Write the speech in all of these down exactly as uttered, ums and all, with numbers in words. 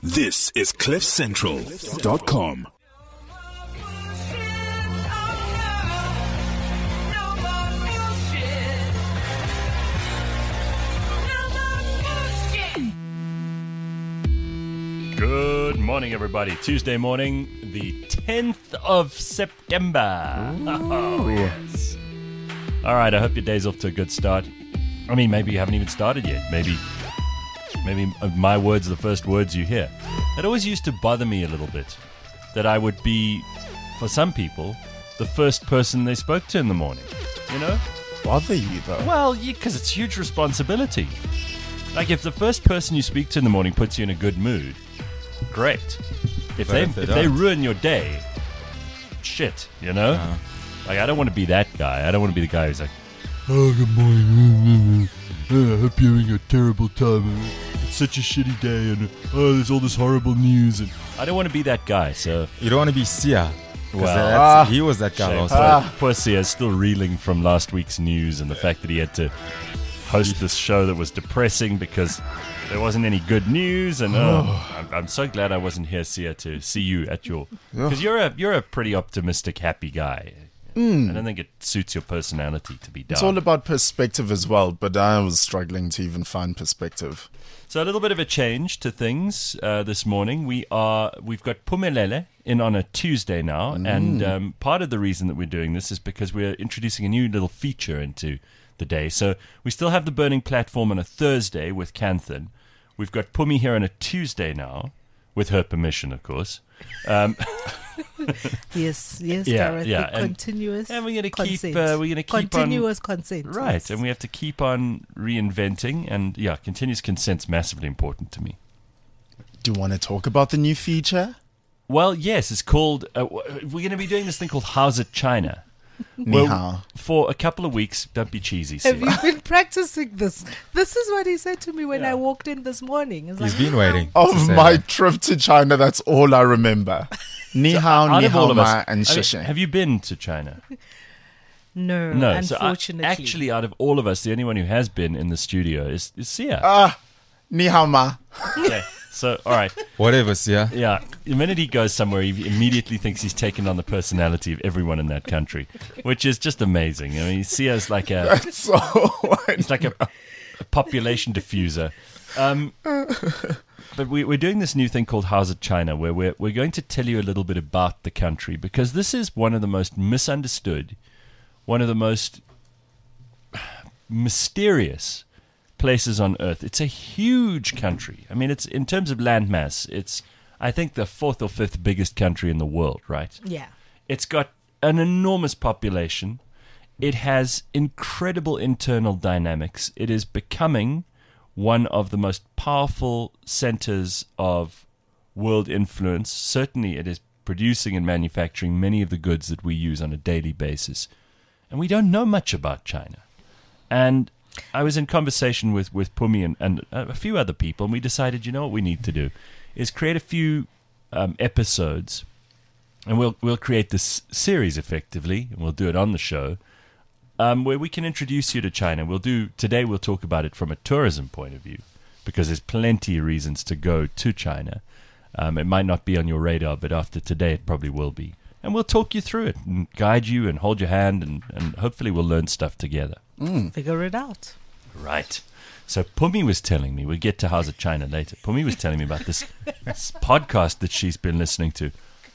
This is cliff central dot com. Good morning, everybody. Tuesday morning, the tenth of September. Oh, yes. All right, I hope your day's off to a good start. I mean, maybe you haven't even started yet. Maybe maybe my words are the first words you hear. It always used to bother me a little bit that I would be, for some people, the first person they spoke to in the morning. You know? Bother you, though? Well, because it's huge responsibility. Like, if the first person you speak to in the morning puts you in a good mood, great. If they if, they, if they ruin your day, shit, you know? Uh, like, I don't want to be that guy. I don't want to be the guy who's like, oh, good morning. I hope you're having a terrible time. It's such a shitty day, and oh, there's all this horrible news. And I don't want to be that guy, so... You don't want to be Sia. Well, ah, he was that guy shame. also. Ah. Poor Sia is still reeling from last week's news and the fact that he had to host this show that was depressing because there wasn't any good news. And oh, I'm, I'm so glad I wasn't here, Sia, to see you at your... Because you're a, you're a pretty optimistic, happy guy. Mm. I don't think it suits your personality to be down. It's all about perspective as well, but I was struggling to even find perspective. So a little bit of a change to things uh, this morning. We are we've got Phumelele in on a Tuesday now, mm. and um, part of the reason that we're doing this is because we're introducing a new little feature into the day. So we still have the Burning Platform on a Thursday with Canthan. We've got Pumi here on a Tuesday now, with her permission, of course. Um, yes, yes, yeah, Gareth, yeah, and, continuous and we're going to keep, consent. uh, we're going to keep continuous on, consent, right? yes. And we have to keep on reinventing, and yeah, continuous consent's massively important to me. Do you want to talk about the new feature? Well, yes, it's called. Uh, we're going to be doing this thing called How's It China? Ni hao. For a couple of weeks. Don't be cheesy. Have Sia. you been practicing this? This is what he said to me when Yeah. I walked in this morning. He's, He's like, been waiting. Of my trip to China, that's all I remember. Ni hao, Out ni of all hao of ma, us, and I mean, shisha. have you been to China? No, No. So I- unfortunately. actually, out of all of us, the only one who has been in the studio is, is Sia. Ah, ni hao ma. Okay. So, all right. Whatever, Sia. Yeah. The minute he goes somewhere, he immediately thinks he's taken on the personality of everyone in that country, which is just amazing. I mean, Sia's like a, That's so. it's like a, a population diffuser. Um, but we, we're doing this new thing called How's It China, where we're we're going to tell you a little bit about the country, because this is one of the most misunderstood, one of the most mysterious places on earth. It's a huge country. I mean, it's in terms of landmass, it's I think the fourth or fifth biggest country in the world, right? Yeah. It's got an enormous population. It has incredible internal dynamics. It is becoming one of the most powerful centers of world influence. Certainly, it is producing and manufacturing many of the goods that we use on a daily basis. And we don't know much about China. And I was in conversation with, with Pumi and, and a few other people, and we decided, you know what we need to do is create a few um, episodes, and we'll we'll create this series effectively, and we'll do it on the show, um, where we can introduce you to China. We'll do today. We'll talk about it from a tourism point of view, because there's plenty of reasons to go to China. Um, it might not be on your radar, but after today, it probably will be. And we'll talk you through it and guide you and hold your hand, and, and hopefully we'll learn stuff together. Mm. Figure it out. Right. So Pumi was telling me, we'll get to How's It China later. Pumi was telling me about this, this podcast that she's been listening to.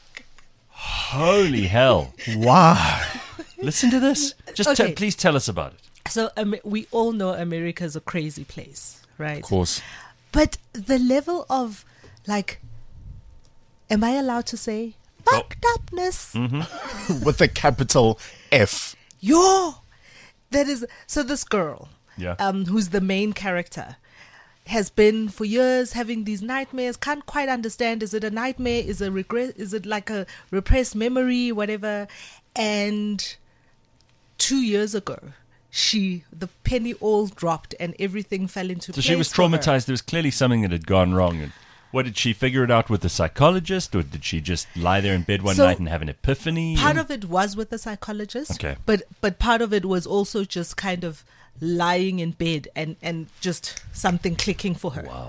Holy hell. Wow. Listen to this. Just Okay. te- please tell us about it. So um, we all know America is a crazy place, right? Of course. But the level of, like, am I allowed to say fucked upness? Mm-hmm. With a capital F. Yo, that is so. This girl, Yeah. um, who's the main character, has been for years having these nightmares. Can't quite understand. Is it a nightmare? Is it regret? Is it like a repressed memory? Whatever. And two years ago, she the penny all dropped and everything fell into So place. she was for her. traumatized. There was clearly something that had gone wrong. And what, did she figure it out with a psychologist, or did she just lie there in bed one So, night and have an epiphany? Part and- of it was with the psychologist. Okay. But but part of it was also just kind of lying in bed and, and just something clicking for her. Wow.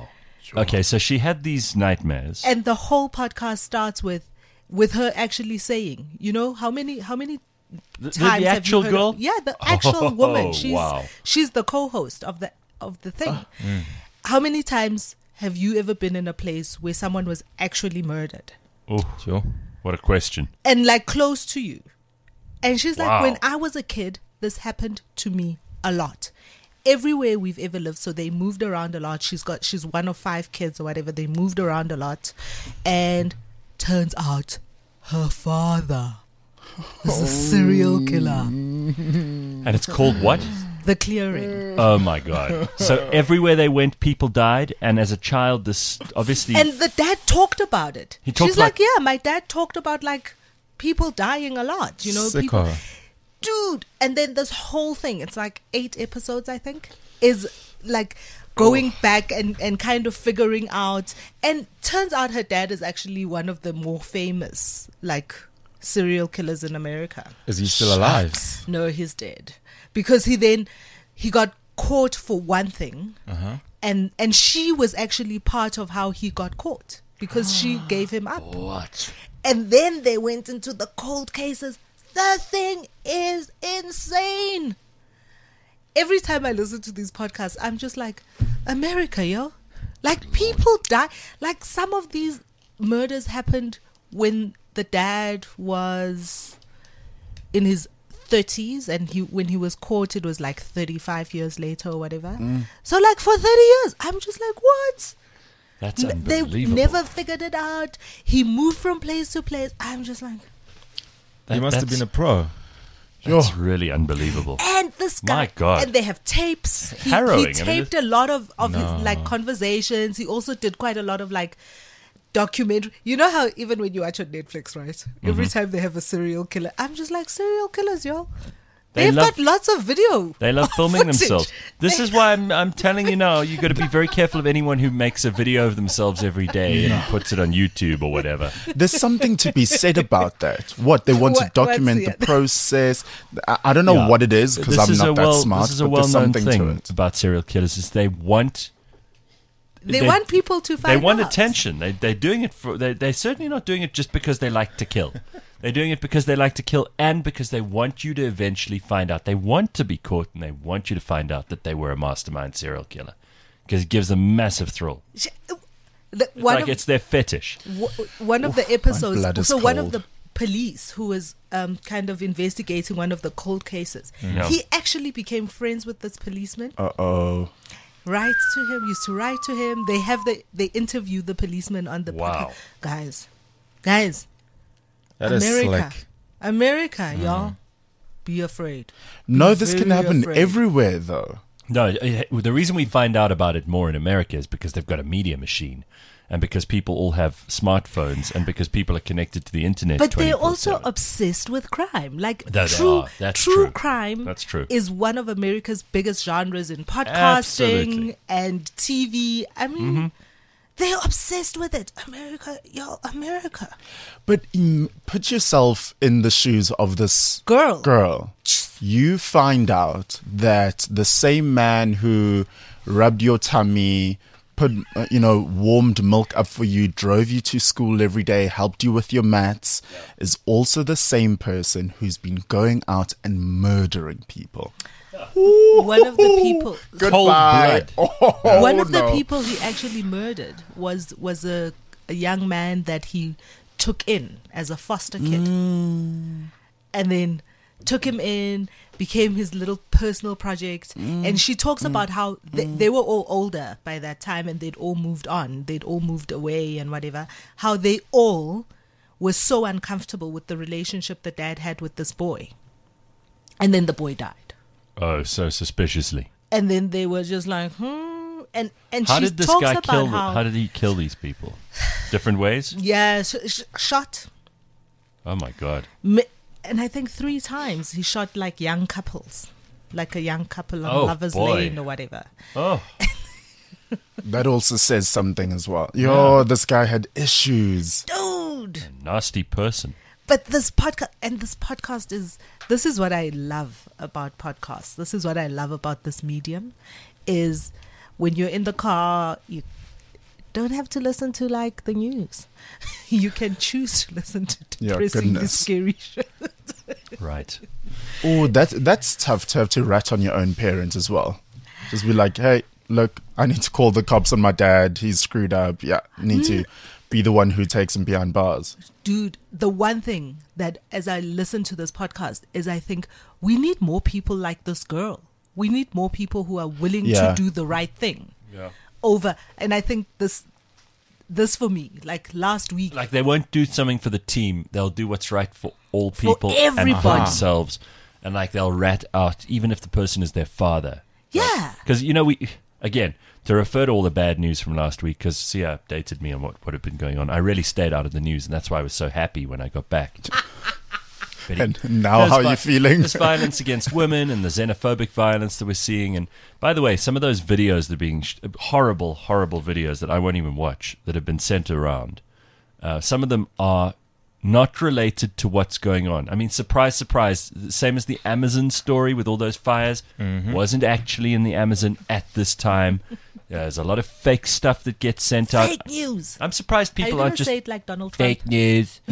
Okay, so she had these nightmares. And the whole podcast starts with with her actually saying, you know, how many how many The, the, times the have actual you heard girl? Of, yeah, the actual Oh, woman. She's wow. she's the co-host of the of the thing. How many times have you ever been in a place where someone was actually murdered? Oh, Sure. what a question. And like close to you. And she's like, Wow. when I was a kid, this happened to me a lot. Everywhere we've ever lived, so they moved around a lot. She's got she's one of five kids or whatever. They moved around a lot. And turns out her father was a serial killer. And it's called what? The Clearing. Oh my God. So everywhere they went, people died. And as a child, this obviously. And the dad talked about it. He talked She's like, like- yeah, my dad talked about like people dying a lot, you know, Sicko. people, dude. And then this whole thing, it's like eight episodes, I think, is like going back and, and kind of figuring out. And turns out her dad is actually one of the more famous, like, serial killers in America. Is he still alive? No, he's dead. Because he then, he got caught for one thing. Uh-huh. And, and she was actually part of how he got caught. Because she gave him up. What? And then they went into the cold cases. The thing is insane. Every time I listen to these podcasts, I'm just like, America, yo. Like, people die. Like, some of these murders happened when the dad was in his thirties, and he when he was caught, it was like thirty-five years later or whatever. So, like, for thirty years, I'm just like, what? That's N- They unbelievable. never figured it out. He moved from place to place. I'm just like, That- He must have that's- been a pro. That's really unbelievable. and this guy, My God. and they have tapes. He, Harrowing. I he mean, taped a lot of, of his like conversations. He also did quite a lot of like documentary. You know how even when you watch on Netflix, right? Every Mm-hmm. time they have a serial killer, I'm just like, serial killers, yo. They They've love- got lots of video. They love filming footage. themselves. This is why I'm, I'm telling you now, you've got to be very careful of anyone who makes a video of themselves every day and puts it on YouTube or whatever. There's something to be said about that. What they want to What- what's document the- the process. I, I don't know Yeah. what it is because This I'm is a not that well- smart. This is a but there's well-known something thing to it. about serial killers is they want They, they- want people to find they want out. attention. They they're doing it for they they're certainly not doing it just because they like to kill. They're doing it because they like to kill and because they want you to eventually find out. They want to be caught and they want you to find out that they were a mastermind serial killer because it gives them massive thrill. Sh- The, It's one like of, it's their fetish. w- one of the episodes, blood is so one of cold. the police who was um, kind of investigating one of the cold cases, Yeah. he actually became friends with this policeman. Uh oh. Writes to him, used to write to him. They have the they interview the policeman on the Wow. podcast. Guys, guys, That is America, slick. America, y'all, be afraid. No, Be this can very happen afraid. everywhere though. No, eh, the reason we find out about it more in America is because they've got a media machine and because people all have smartphones and because people are connected to the internet. But they're also twenty-four seven. obsessed with crime. Like That they true, are. That's true true. crime. That's true. Is one of America's biggest genres in podcasting Absolutely. and T V. I mean, Mm-hmm. they're obsessed with it. America, yo, America, But im- put yourself in the shoes of this girl. girl. You find out that the same man who rubbed your tummy, put uh, you know, warmed milk up for you, drove you to school every day, helped you with your maths, is also the same person who's been going out and murdering people. One of the people. Cold blood. Oh, one of the no. people he actually murdered was was a, a young man that he took in as a foster kid, Mm. and then took him in, became his little personal project. Mm. And she talks about how they, they were all older by that time, and they'd all moved on, they'd all moved away, and whatever. How they all were so uncomfortable with the relationship that dad had with this boy, and then the boy died. Oh, so suspiciously. And then they were just like, hmm. And and How she did this talks guy about kill? how, How did he kill these people? Different ways? yeah, sh- sh- shot. Oh my God! Mi- And I think three times he shot like young couples, like a young couple on Oh, Lover's boy. Lane or whatever. Oh, That also says something as well. Yo, this guy had issues. Dude. nasty person. But this podcast, and this podcast is, this is what I love about podcasts. This is what I love about this medium, is when you're in the car, you don't have to listen to like the news. You can choose to listen to Yeah, depressing, goodness. scary shit. Right. Oh, that that's tough to have to rat on your own parents as well. Just be like, hey, look, I need to call the cops on my dad. He's screwed up. Yeah, need to be the one who takes him behind bars. Dude, the one thing that as I listen to this podcast is I think we need more people like this girl. We need more people who are willing Yeah. to do the right thing. Yeah. Over, and I think this, this for me, like last week, Like they won't do something for the team. They'll do what's right for all For people and for everybody. themselves. And like they'll rat out, even if the person is their father. yeah, Because, you know, we, again, to refer to all the bad news from last week, because Sia updated me on what, what had been going on, I really stayed out of the news, and that's why I was so happy when I got back. But he- And now, There's how are vi- you feeling? There's violence against women and the xenophobic violence that we're seeing. And by the way, some of those videos that are being sh- horrible, horrible videos that I won't even watch that have been sent around, uh, some of them are not related to what's going on. I mean, surprise, surprise, same as the Amazon story with all those fires, wasn't actually in the Amazon at this time. There's a lot of fake stuff that gets sent out. fake news. I'm surprised Are you people gonna aren't just say it like Donald Trump? fake news.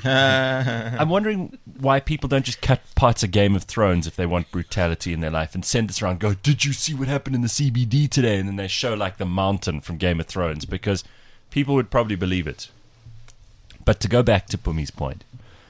I'm wondering why people don't just cut parts of Game of Thrones if they want brutality in their life and send this around. Go, did you see what happened in the C B D today? And then they show like the mountain from Game of Thrones because people would probably believe it. But to go back to Pumi's point,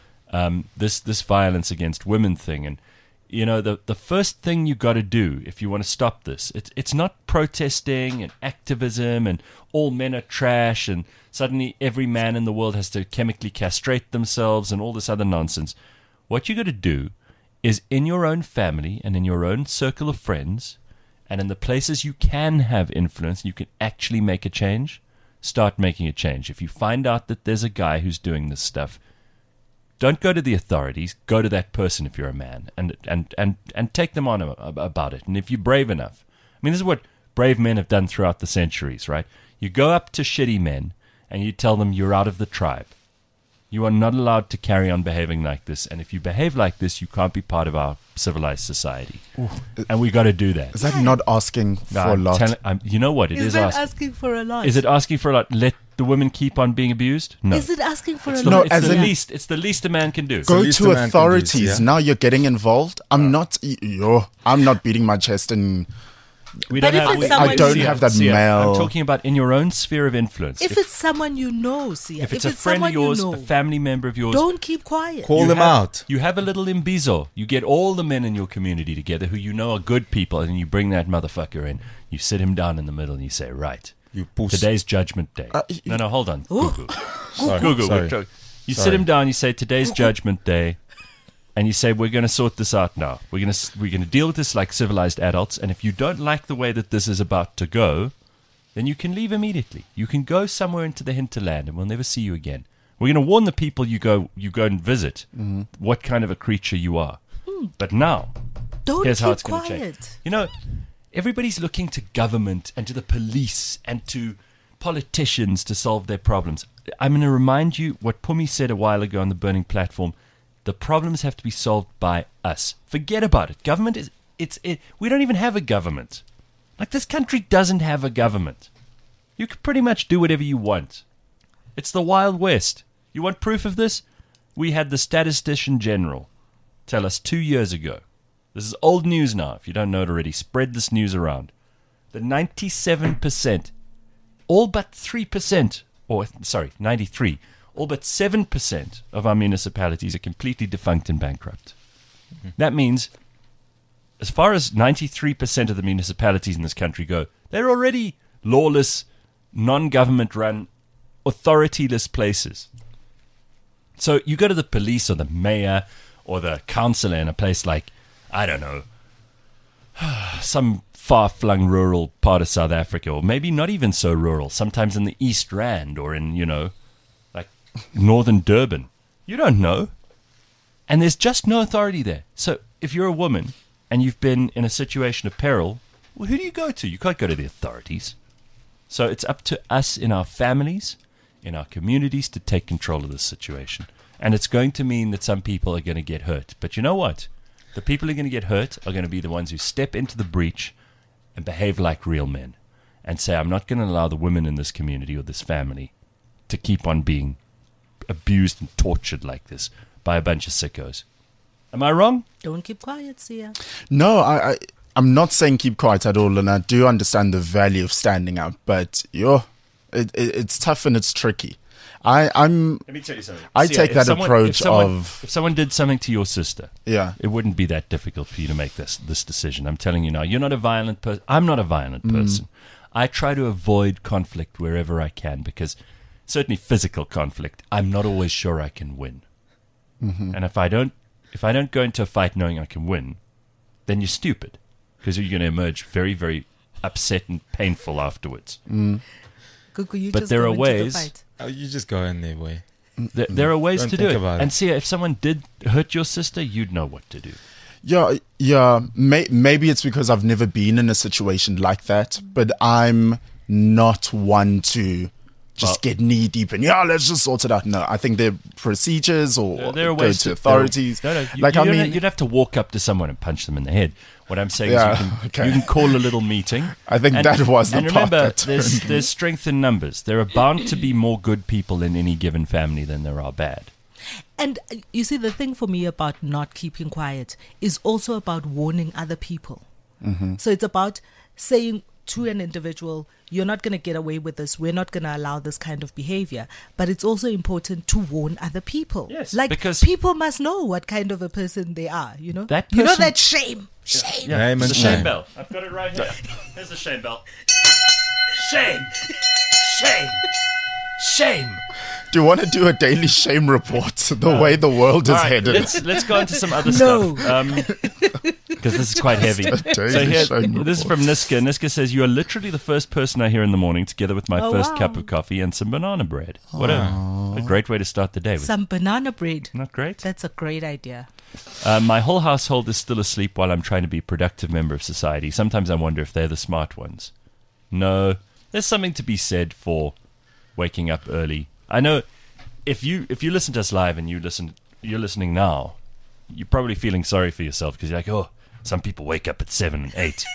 um, this this violence against women thing, and you know the the first thing you got to do if you want to stop this, it's it's not protesting and activism and all men are trash and suddenly every man in the world has to chemically castrate themselves and all this other nonsense. What you got to do is in your own family and in your own circle of friends and in the places you can have influence, you can actually make a change. Start making a change. If you find out that there's a guy who's doing this stuff, don't go to the authorities. Go to that person if you're a man, and and and and take them on a, about it. And if you're brave enough, I mean, this is what brave men have done throughout the centuries, right? You go up to shitty men and you tell them you're out of the tribe. You are not allowed to carry on behaving like this, and if you behave like this, you can't be part of our civilized society. And we got to do that. Is that not asking for No, a I'm lot? telling- I'm- you know what? It Is is that asking. asking for a lot? Is it asking for a lot? Let the women keep on being abused? No. Is it asking for It's a the, No, lot? it's as the in- least. It's the least a man can do. Go least to a man can do, authorities. yeah. Now you're getting involved. I'm not. Yo, I'm not beating my chest and We But if it's we- someone I don't you- have that See, male. I'm talking about in your own sphere of influence. If it's someone you know, see, if it's a friend of someone yours, you know, a family member of yours, don't keep quiet. Call you them have, out. You have a little imbizo. You get all the men in your community together who you know are good people, and you bring that motherfucker in. You sit him down in the middle, and you say, "Right, You puss. today's Judgment Day." Uh, no, no, hold on. Ooh. Google. Sorry. Google. Sorry. we're tro- You sit Sorry. him down. You say, "Today's Judgment Day," and you say, "We're going to sort this out now. We're going to we're going to deal with this like civilized adults. And if you don't like the way that this is about to go, then you can leave immediately. You can go somewhere into the hinterland, and we'll never see you again. We're going to warn the people you go you go and visit what kind of a creature you are. But now, Don't here's keep how it's going to quiet. change. You know, everybody's looking to government and to the police and to politicians to solve their problems. I'm going to remind you what Pumi said a while ago on the Burning Platform. The problems have to be solved by us. Forget about it. Government is it's it. We don't even have a government. Like, this country doesn't have a government. You can pretty much do whatever you want. It's the Wild West. You want proof of this? We had the Statistician General tell us two years ago. This is old news now. If you don't know it already, spread this news around. That ninety-seven percent, all but three percent, or sorry, ninety-three, all but seven percent of our municipalities are completely defunct and bankrupt. Mm-hmm. That means, as far as ninety-three percent of the municipalities in this country go, they're already lawless, non-government run, authorityless places. So you go to the police or the mayor or the councillor in a place like, I don't know, some far-flung rural part of South Africa, or maybe not even so rural, sometimes in the East Rand or in, you know, like northern Durban. You don't know. And there's just no authority there. So if you're a woman and you've been in a situation of peril, well, who do you go to? You can't go to the authorities. So it's up to us in our families, in our communities, to take control of this situation. And it's going to mean that some people are going to get hurt. But you know what? The people who are going to get hurt are going to be the ones who step into the breach and behave like real men. and say, I'm not going to allow the women in this community or this family to keep on being abused and tortured like this by a bunch of sickos. Am I wrong? Don't keep quiet, Sia. No, I, I, I'm not saying keep quiet at all, and I do understand the value of standing up, but yo, it, it, it's tough and it's tricky. I, I'm. Let me tell you something. I See, take if that someone- approach if someone, of if someone did something to your sister, yeah. it wouldn't be that difficult for you to make this this decision. I'm telling you now. You're not a violent person. I'm not a violent person. I try to avoid conflict wherever I can because certainly physical conflict, I'm not always sure I can win. Mm-hmm. And if I don't, if I don't go into a fight knowing I can win, then you're stupid because you're going to emerge very, very upset and painful afterwards. Mm. Cuckoo, you But just there go are into ways- the fight. Oh, you just go in there, boy. There, there are ways Don't to do think it. about it. And see, if someone did hurt your sister, you'd know what to do. Yeah, yeah. May, maybe it's because I've never been in a situation like that, but I'm not one to just Well- get knee deep and yeah, let's just sort it out. No, I think there are procedures or There, there are go ways to to authorities. No, no. You, like you I don't- mean, you'd have to walk up to someone and punch them in the head. What I'm saying Yeah, is, you can, okay. you can call a little meeting. I think and, that was the and part remember, that there's turned me. there's strength in numbers. There are bound to be more good people in any given family than there are bad. And uh, you see, the thing for me about not keeping quiet is also about warning other people. Mm-hmm. So it's about saying to an individual, you're not going to get away with this. We're not going to allow this kind of behavior. But it's also important to warn other people. Yes, like because- people must know what kind of a person they are, you know? That you know person- that shame. Shame. Yeah, Name it's and the shame shame. bell. I've got it right here. Here's the shame bell. Shame. Shame. Shame. do you want to do a daily shame report? The way the world is All right, headed. let's let's go into some other No. stuff. Um, because this is quite heavy. Just a daily So here, shame this is report. from Niska. Niska says, you are literally the first person I hear in the morning together with my Oh, first wow. cup of coffee and some banana bread. What a, a great way to start the day. With. Some banana bread. Not great? That's a great idea. Uh, my whole household is still asleep while I'm trying to be a productive member of society. Sometimes I wonder if they're the smart ones. No, there's something to be said for waking up early. I know if you if you listen to us live and you listen, you're listening now, you're probably feeling sorry for yourself because you're like, oh, some people wake up at seven and eight.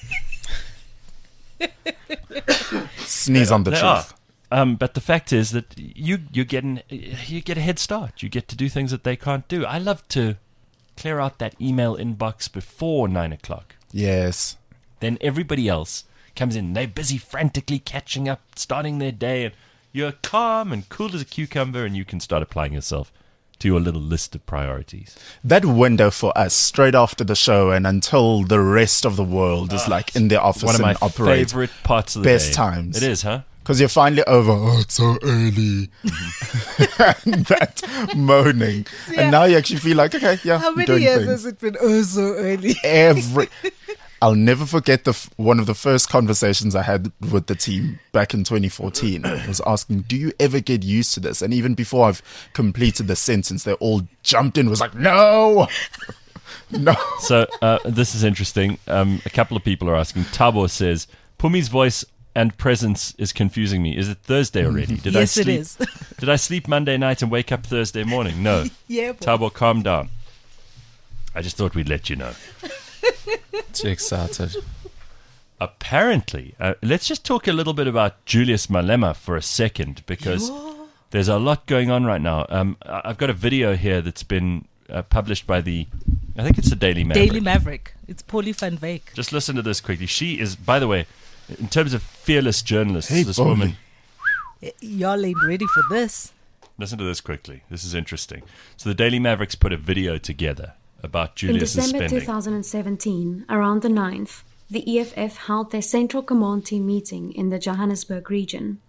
Sneeze on the They truth. are. Um, but the fact is that you you getting you get a head start. You get to do things that they can't do. I love to clear out that email inbox before nine o'clock. Yes. Then everybody else comes in. They're busy frantically catching up, starting their day, and you're calm and cool as a cucumber, and you can start applying yourself to your little list of priorities. That window for us, straight after the show and until the rest of the world is like in their office One of and my operate. favorite parts of the best day. times. It is, huh? Because you're finally over. Oh, it's so early. And that moaning. Yeah. And now you actually feel like, okay, yeah, How I'm many doing years things. has it been oh so early? Every. I'll never forget the f- one of the first conversations I had with the team back in twenty fourteen. I was asking, do you ever get used to this? And even before I've completed the sentence, they all jumped in, was like, no, no. So uh, this is interesting. Um, a couple of people are asking. Tabo says, Pumi's voice and presence is confusing me. Is it Thursday already? Did Yes, I it sleep, is. Did I sleep Monday night and wake up Thursday morning? No. Yeah, boy. Tabo, calm down. I just thought we'd let you know. Too excited. Apparently, uh, let's just talk a little bit about Julius Malema for a second, because there's a lot going on right now. Um, I- I've got a video here that's been uh, published by the, I think it's the Daily Maverick. Daily Maverick. It's Polly van Wyk. Just listen to this quickly. She is, by the way, in terms of fearless journalists, Hey, this Polly. woman. Y'all ain't ready for this. Listen to this quickly. This is interesting. So the Daily Mavericks put a video together about In Julius's December spending. twenty seventeen, around the ninth, the E F F held their Central Command Team meeting in the Johannesburg region.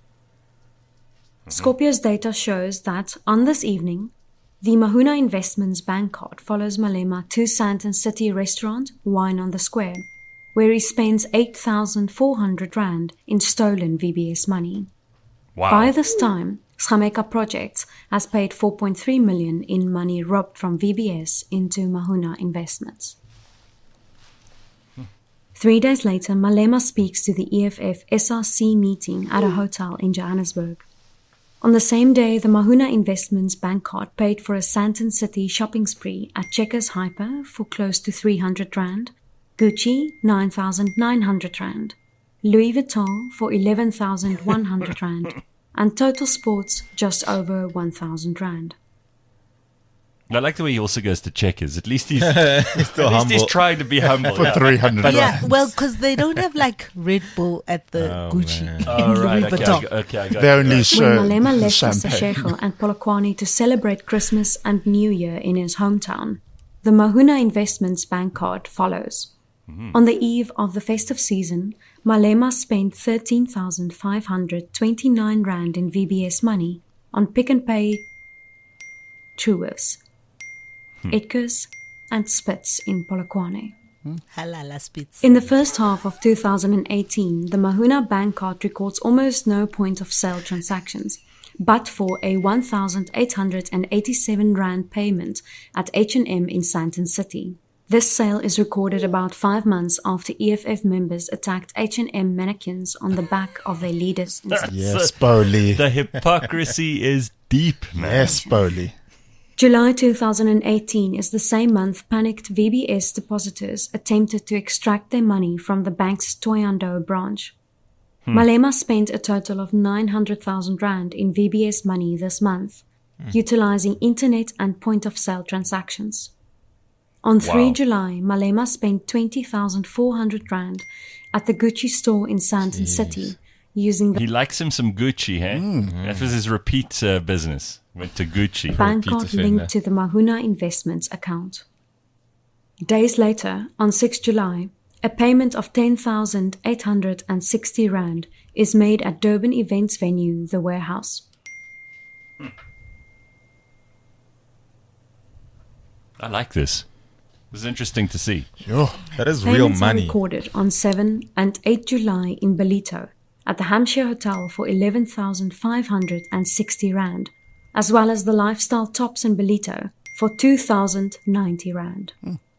Scorpio's data shows that, on this evening, the Mahuna Investments bank card follows Malema to Sandton City restaurant, Wine on the Square, where he spends eight thousand four hundred rand in stolen V B S money. Wow. By this time, Schameka Projects has paid four point three million in money robbed from V B S into Mahuna Investments. Three days later, Malema speaks to the E F F S R C meeting at a hotel in Johannesburg. On the same day, the Mahuna Investments bank card paid for a Sandton City shopping spree at Checkers Hyper for close to three hundred rand, Gucci nine thousand nine hundred rand, Louis Vuitton for eleven thousand one hundred rand, and Total Sports just over one thousand rand. I like the way he also goes to Checkers. At least he's, Still at least humble. he's trying to be humble. For yeah. three hundred Yeah, rand. well, because they don't have like Red Bull at the Oh, Gucci. man. in Oh, right. Louis Okay, I Vuitton. got- okay, I got They it. only When show Malema left for champagne. Seshego and Polokwane to celebrate Christmas and New Year in his hometown, the Mahuna Investments bank card follows. On the eve of the festive season, Malema spent thirteen thousand five hundred twenty-nine rand in V B S money on Pick n Pay, Truworths, Edgars, and Spitz in Polokwane. Halala Spitz. In the first half of two thousand eighteen, the Mahuna bank card records almost no point of sale transactions, but for a one thousand eight hundred eighty-seven rand payment at H and M in Sandton City. This sale is recorded about five months after E F F members attacked H and M mannequins on the back of their leaders. Yes, Bowley. The hypocrisy is deep, man. Yes, Bowley. July two thousand eighteen is the same month panicked V B S depositors attempted to extract their money from the bank's Toyando branch. Malema spent a total of nine hundred thousand rand in V B S money this month, utilizing internet and point-of-sale transactions. On the third of July, Malema spent twenty thousand four hundred rand at the Gucci store in Sandton City, using the He likes him some Gucci, hey? That was his repeat uh, business. Went to Gucci. bank Repeat card offender. linked to the Mahuna Investments account. Days later, on the sixth of July, a payment of ten thousand eight hundred sixty rand is made at Durban events venue, The Warehouse. I like this. It was interesting to see. Yo. That is real Payments are money. recorded on the seventh and eighth of July in Belito at the Hampshire Hotel for eleven thousand five hundred sixty rand, as well as the Lifestyle Tops in Belito for two thousand ninety rand.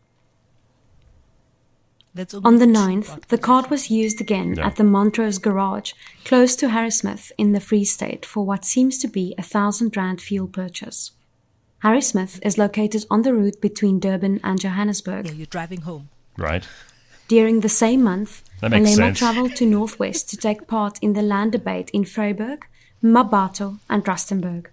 That's On the ninth, the card was used again Yeah. at the Montrose Garage, close to Harrismith in the Free State, for what seems to be a thousand rand fuel purchase. Harrismith is located on the route between Durban and Johannesburg. Yeah, you're driving home. Right? During the same month, That makes Malema sense. travelled to Northwest to take part in the land debate in Vryburg, Mabato and Rustenburg.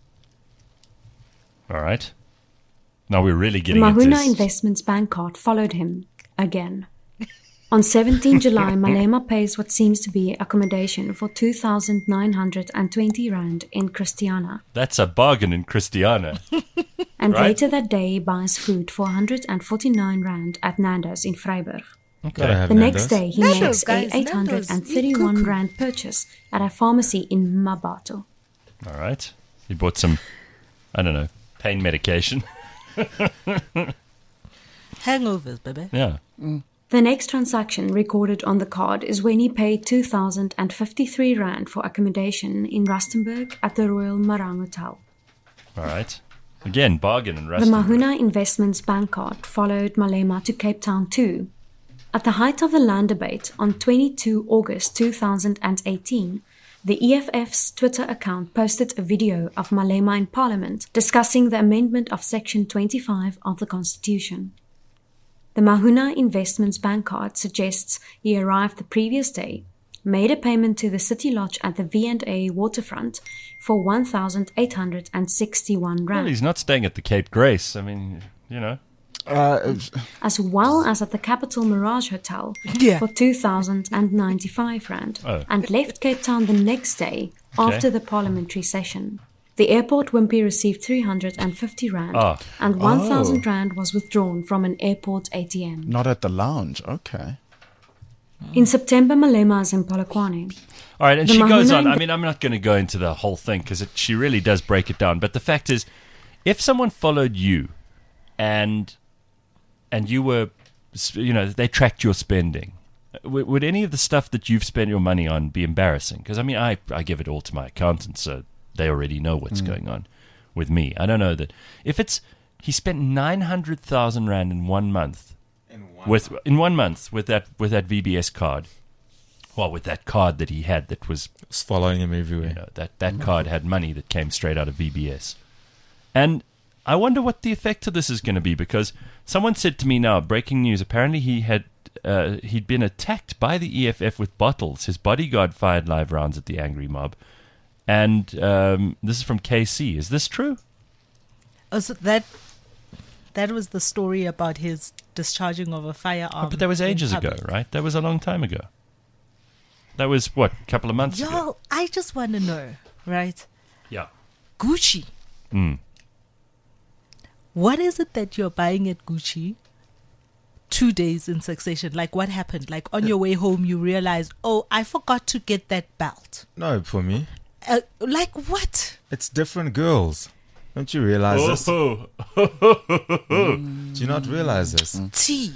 All right. Now we're really The getting into Mahuna this. Investments bank card followed him again. On the seventeenth of July, Malema pays what seems to be accommodation for two thousand nine hundred twenty rand in Christiana, That's a bargain in Christiana. and Right. later that day he buys food for one hundred forty-nine rand at Nando's in Vryburg. Gotta have The next Nando's. day, he Nando's, makes guys, a eight hundred thirty-one Nando's. rand purchase at a pharmacy in Mabato. All right. He bought some, I don't know, pain medication. Hangovers, baby. Yeah. The next transaction recorded on the card is when he paid two thousand fifty-three rand for accommodation in Rustenburg at the Royal Marang Hotel. All right. Again, bargain in The Rustenburg. Mahuna Investments bank card followed Malema to Cape Town too. At the height of the land debate on the twenty-second of August two thousand eighteen, the E F F's Twitter account posted a video of Malema in Parliament discussing the amendment of Section twenty-five of the Constitution. The Mahuna Investments bank card suggests he arrived the previous day, made a payment to the City Lodge at the V and A waterfront for one thousand eight hundred sixty-one Well, rand. he's not staying at the Cape Grace. I mean, you know. Uh, as well as at the Capital Mirage Hotel Yeah. for two thousand ninety-five rand, Oh. and left Cape Town the next day Okay. after the parliamentary session. The airport wimpy received three hundred fifty rand, Ah. and one thousand rand was withdrawn from an airport A T M. not at the lounge. Okay. In September, Malema is in Polokwane. All right, and The she goes Mahuna on. I Inve- mean, I'm not going to go into the whole thing because she really does break it down. But the fact is, if someone followed you and and you were, you know, they tracked your spending, would, would any of the stuff that you've spent your money on be embarrassing? Because, I mean, I, I give it all to my accountant, so they already know what's going on with me. I don't know that. If it's, he spent nine hundred thousand rand in one month. With in one month with that with that V B S card, well, with that card that he had that was, It's following him everywhere. you know, that that card had money that came straight out of V B S, and I wonder what the effect of this is going to be, because someone said to me now, breaking news, apparently he had uh, he'd been attacked by the E F F with bottles. His bodyguard fired live rounds at the angry mob. And um, this is from K C. Is this true? Oh, so that that was the story about his discharging of a firearm. Oh, but that was in ages ago, public. right? That was a long time ago. That was, what, a couple of months ago? Yo, I just want to know, right? Yeah. Gucci. Mm. What is it that you're buying at Gucci two days in succession? Like, what happened? Like, on your way home, you realize, oh, I forgot to get that belt. No, for me, Uh, like, what? it's different girls. Don't you realize this? Do you not realize this? T.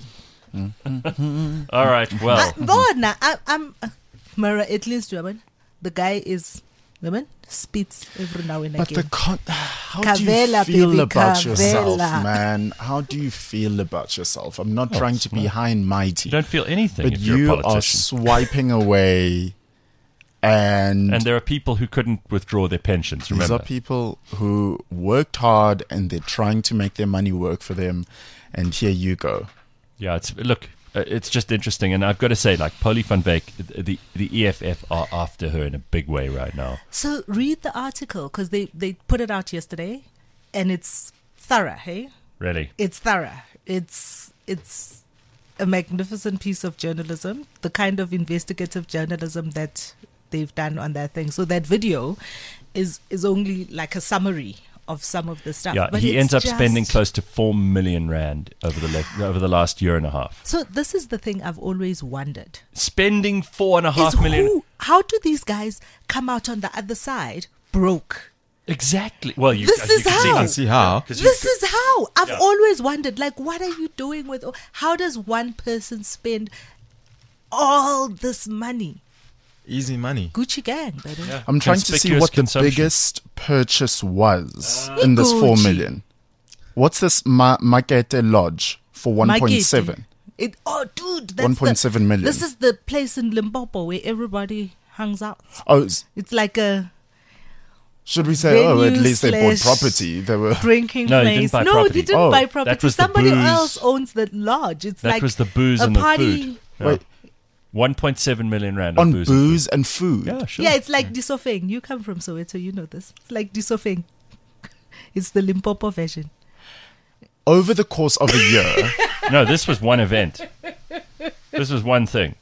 All right, well. Bona, I, I'm. Uh, Mara, at least, woman, the guy is, woman, spits every now and But again. the con- how Cavella, do you feel baby, about yourself, Cavella. man? How do you feel about yourself? I'm not Oh, trying to be well, high and mighty, You don't feel anything but if you're a you are politician. swiping away, and, And there are people who couldn't withdraw their pensions, these remember? are people who worked hard and they're trying to make their money work for them. And here you go. Yeah, it's look, uh, it's just interesting. And I've got to say, like, Polly van Beek, the, the E F F are after her in a big way right now. So read the article, because they, they put it out yesterday, and it's thorough, hey? Really? It's thorough. It's it's a magnificent piece of journalism, the kind of investigative journalism that they've done on that thing. So that video is is only like a summary of some of the stuff. Yeah, But he it's ends up just- spending close to four million rand over the le- over the last year and a half. So this is the thing I've always wondered. Spending four and a half is million. who, how do these guys come out on the other side broke? Exactly. Well, you, This you is can see how. You can see how. 'cause you- This is how. I've Yeah. always wondered, like, what are you doing with, how does one person spend all this money? Easy money. Gucci gang, baby. Yeah. I'm trying to see Conspicuous what the consumption. biggest purchase was in this four Gucci. million. What's this Ma- Makete Lodge for one point seven? It, oh, dude, that's one point seven the- million. This is the place in Limpopo where everybody hangs out. Oh, s- It's like a should we say? Oh, at venue least they bought slash property. They were. drinking No, they place. didn't buy no, property. they didn't Oh, buy that property. was the Somebody booze. else owns the lodge. It's That like was the booze a and the party. food. Yeah. Wait, one point seven million rand on booze. booze and food. And food. Yeah, sure. Yeah, it's like Disofeng. You come from Soweto, you know this. It's like Disofeng. It's the Limpopo version. Over the course of a year, No, this was one event. This was one thing.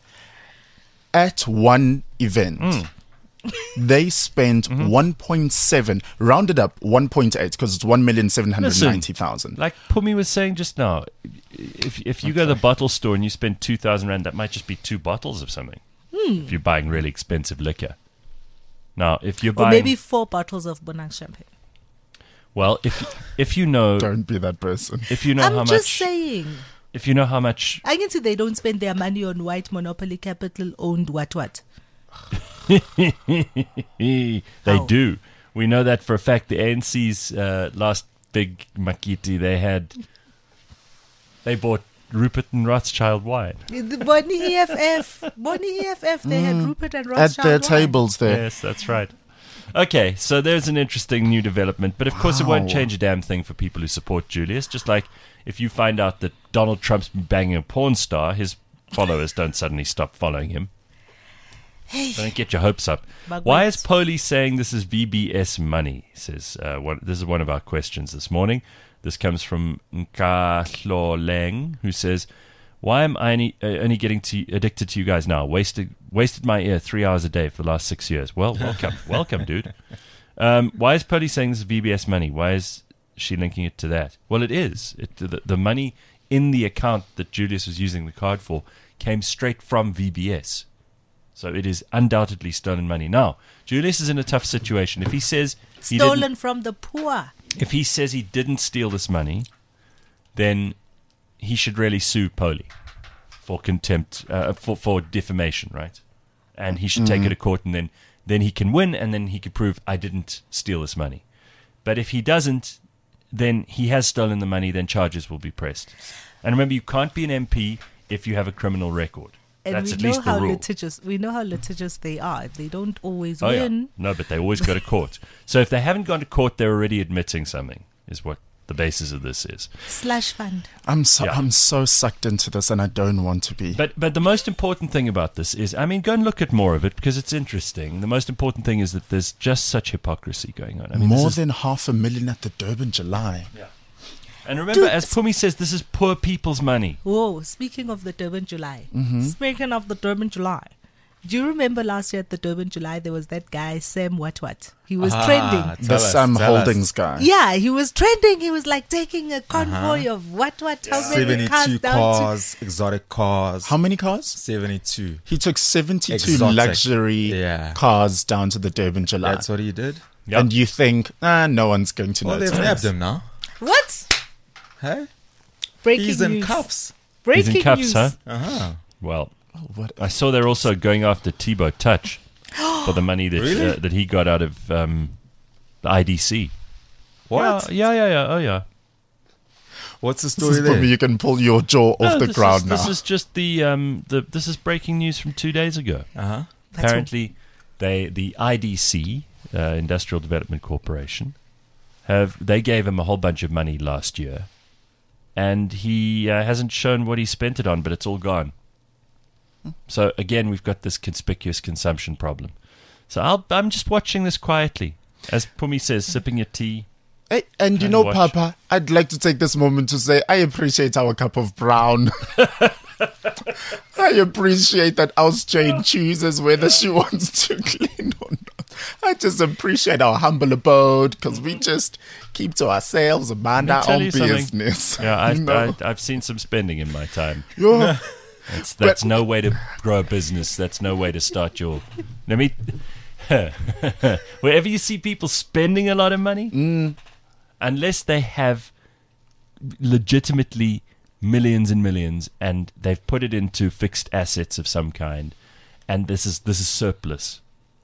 at one event, Mm. they spent Mm-hmm. one point seven, rounded up one point eight, because it's one million seven hundred ninety thousand. Like Pumi was saying just now, if if you go to the bottle store and you spend two thousand rand, that might just be two bottles of something. If you're buying really expensive liquor. Now, if you're Or buying, maybe four bottles of Bonang champagne. well, if if you know, Don't be that person. if you know I'm how just much, saying. if you know how much, I can see they don't spend their money on white monopoly capital owned what what. they How? do. We know that for a fact. The A N C's uh, last big makiti, they had, they bought Rupert and Rothschild wine. The Bonnie E F F. Bonnie E F F, they had Rupert and At Rothschild. their wine. tables there. Yes, that's right. Okay, so there's an interesting new development, but of course it won't Wow. change a damn thing for people who support Julius. Just like if you find out that Donald Trump's been banging a porn star, his followers don't suddenly stop following him. Hey. Don't get your hopes up. But Why wait. is Poli saying this is V B S money? Says uh, one, this is one of our questions this morning. This comes from Nkahlo Leng, who says, "Why am I only, uh, only getting to, addicted to you guys now? Wasted wasted my ear three hours a day for the last six years. Well, welcome, welcome, dude. Um, why is Poli saying this is V B S money? Why is she linking it to that? Well, it is. It, the, the money in the account that Julius was using the card for came straight from V B S. So it is undoubtedly stolen money. Now, Julius is in a tough situation. If he says he didn't- Stolen from the poor. if he says he didn't steal this money, then he should really sue Poli for contempt, uh, for for defamation, right? And he should take it to court, and then then he can win, and then he can prove I didn't steal this money. But if he doesn't, then he has stolen the money. Then charges will be pressed. And remember, you can't be an M P if you have a criminal record. And That's we at know least the how rule. litigious we know how litigious they are. They don't always Oh yeah, win. no, but they always go to court. So if they haven't gone to court, they're already admitting something. Is what the basis of this is. Slush fund. I'm so Yeah. I'm so sucked into this, and I don't want to be. But but the most important thing about this is, I mean, go and look at more of it because it's interesting. The most important thing is that there's just such hypocrisy going on. I mean, More this is, than half a million at the Durban July. and remember, Dude, as Pumi says, this is poor people's money. Whoa, speaking of the Durban July. Mm-hmm. Speaking of the Durban July. Do you remember last year at the Durban July, there was that guy, Sam What What? He was Ah, trending. tell The us, Sam tell us. Holdings guy. Yeah, he was trending. He was like taking a convoy of what what? How many cars seventy-two down cars, exotic cars. How many cars? seventy-two. He took seventy-two Exotic. luxury Yeah. cars down to the Durban July. That's what he did. Yep. And you think, ah, no one's going to Well, notice. they've nabbed him now. to? What? Hey? Breaking He's in news. cuffs. Breaking He's in cuffs, news. huh? Uh-huh. Well, Oh, what? I saw they're also going after Thibaut Touch for the money that Really? uh, that he got out of um, the I D C. What? Yeah, yeah, yeah, yeah. Oh, yeah. What's the This story is for there? me. You can pull your jaw off No, the this ground is, now. This is just the um the this is breaking news from two days ago. Uh-huh. That's Apparently, they the I D C, uh, Industrial Development Corporation, have they gave him a whole bunch of money last year, and he uh, hasn't shown what he spent it on, but it's all gone. So again, we've got this conspicuous consumption problem. So I'll, I'm just watching this quietly, as Pumi says, sipping your tea. Hey, and you Kind know, of watch. Papa, I'd like to take this moment to say I appreciate our cup of brown. I appreciate that House Jane chooses whether she wants to clean or not. I just appreciate our humble abode because we just keep to ourselves and mind Let me our tell own you something. business. Yeah, I've, You know? I, I've seen some spending in my time. Yeah. That's, that's no way to grow a business. That's no way to start your. Let me. Wherever you see people spending a lot of money, unless they have legitimately millions and millions and they've put it into fixed assets of some kind, and this is this is surplus.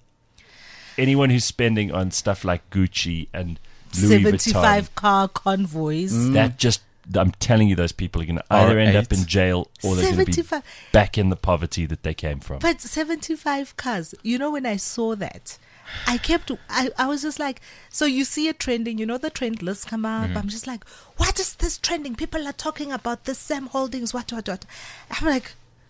Anyone who's spending on stuff like Gucci and Louis Vuitton, seventy-five car convoys. that just. I'm telling you, those people are going to either end R up eight. in jail or they're going to be seventy-five. back in the poverty that they came from. But seventy-five cars. You know, when I saw that, I kept, I, I was just like, so you see it trending, you know, the trend lists come up. Mm-hmm. I'm just like, what is this trending? People are talking about this Sam Holdings, what, what, what. I'm like,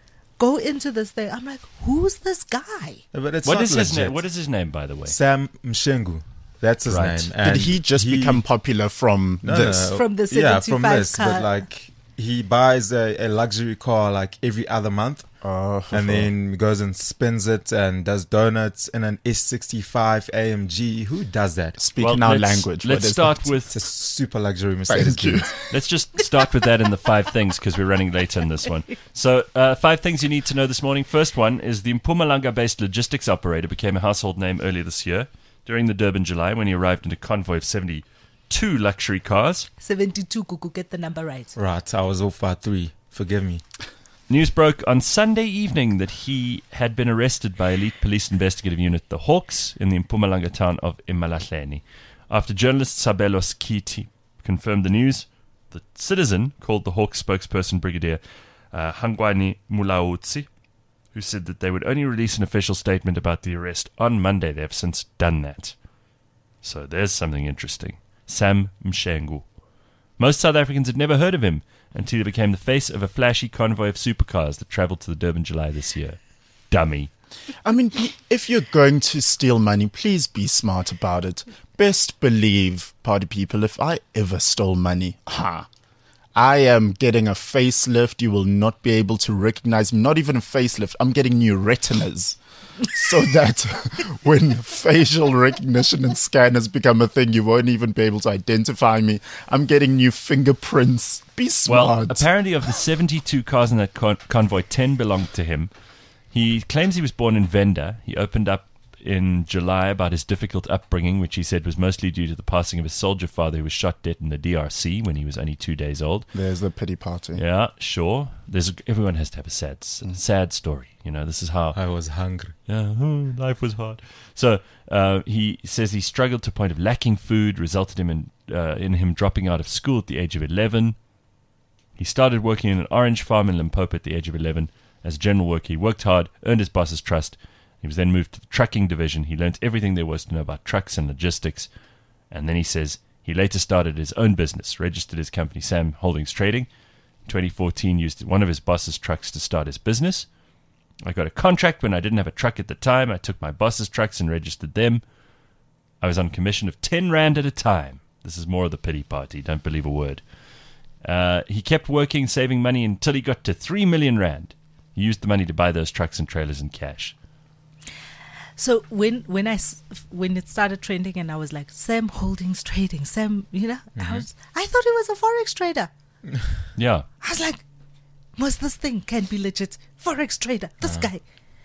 go into this thing. I'm like, who's this guy? Yeah, but it's What not is his legit. name? What is his name, by the way? Sam Mshengu. That's his Right. name. Did And he just become popular from No, this? no, From the yeah, from seventy-five this, car. but like he buys a, a luxury car like every other month, Oh, and then goes and spends it and does donuts in an S sixty-five A M G. Who does that? speaking Well, our let's- language. Let's what is start that? with It's a super luxury Mercedes. Thank you. Benz. let's just start with that in the five things because we're running late on this one. So, uh, five things you need to know this morning. First one is the Mpumalanga-based logistics operator became a household name earlier this year during the Durban July when he arrived in a convoy of seventy-two luxury cars. seventy-two, Kuku, get the number right. Right, I was off by three. Forgive me. News broke on Sunday evening that he had been arrested by elite police investigative unit the Hawks in the Mpumalanga town of eMalahleni. After journalist Sabelo Skiti confirmed the news, the Citizen called the Hawks spokesperson Brigadier uh, Hangwani Mulautsi, who said that they would only release an official statement about the arrest on Monday. They have since done that. So there's something interesting. Sam Mshengu. Most South Africans had never heard of him until he became the face of a flashy convoy of supercars that travelled to the Durban July this year. Dummy. I mean, if you're going to steal money, please be smart about it. Best believe, party people, if I ever stole money, ha, I am getting a facelift. You will not be able to recognize me. Not even a facelift. I'm getting new retinas. So that when facial recognition and scanners become a thing, you won't even be able to identify me. I'm getting new fingerprints. Be Well, smart. apparently of the seventy-two cars in that con- convoy, ten belonged to him. He claims he was born in Venda. He opened up in July about his difficult upbringing, which he said was mostly due to the passing of his soldier father who was shot dead in the D R C when he was only two days old. There's the pity party. Yeah, sure. There's a, everyone has to have a sad, sad story. You know, this is how. I was hungry. Yeah, oh, life was hard. So uh, he says he struggled to a point of lacking food, resulted him in uh, in him dropping out of school at the age of eleven. He started working in an orange farm in Limpopo at the age of eleven as a general worker. He worked hard, earned his boss's trust. He was then moved to the trucking division. He learnt everything there was to know about trucks and logistics. And then he says He later started his own business, registered his company Sam Holdings Trading. In twenty fourteen, used one of his boss's trucks to start his business. I got a contract when I didn't have a truck at the time. I took my boss's trucks and registered them. I was on commission of ten rand at a time. This is more of the pity party. Don't believe a word. Uh, he kept working, saving money until he got to three million rand. He used the money to buy those trucks and trailers in cash. So when when I s- when it started trending and I was like, Sam Holdings Trading, Sam, you know, Mm-hmm. I was I thought he was a forex trader. Yeah. I was like, must this thing can be legit? Forex trader, this Uh-huh. guy.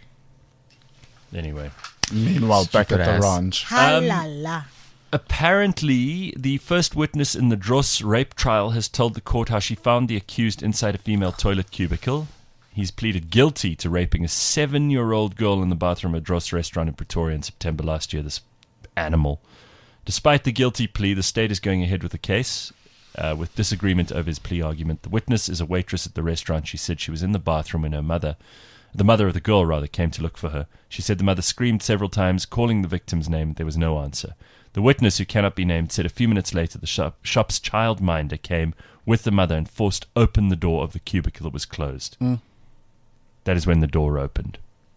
Anyway. Meanwhile, back Stupid at the ass. ranch. Ha Um, la la. Apparently, the first witness in the Dross rape trial has told the court how she found the accused inside a female toilet cubicle. He's pleaded guilty to raping a seven-year-old girl in the bathroom of a Dross restaurant in Pretoria in September last year, this animal. Despite the guilty plea, the state is going ahead with the case, uh, with disagreement over his plea argument. The witness is a waitress at the restaurant. She said she was in the bathroom when her mother, the mother of the girl, rather, came to look for her. She said the mother screamed several times, calling the victim's name. There was no answer. The witness, who cannot be named, said a few minutes later the shop, shop's childminder came with the mother and forced open the door of the cubicle that was closed. Mm. That is when the door opened.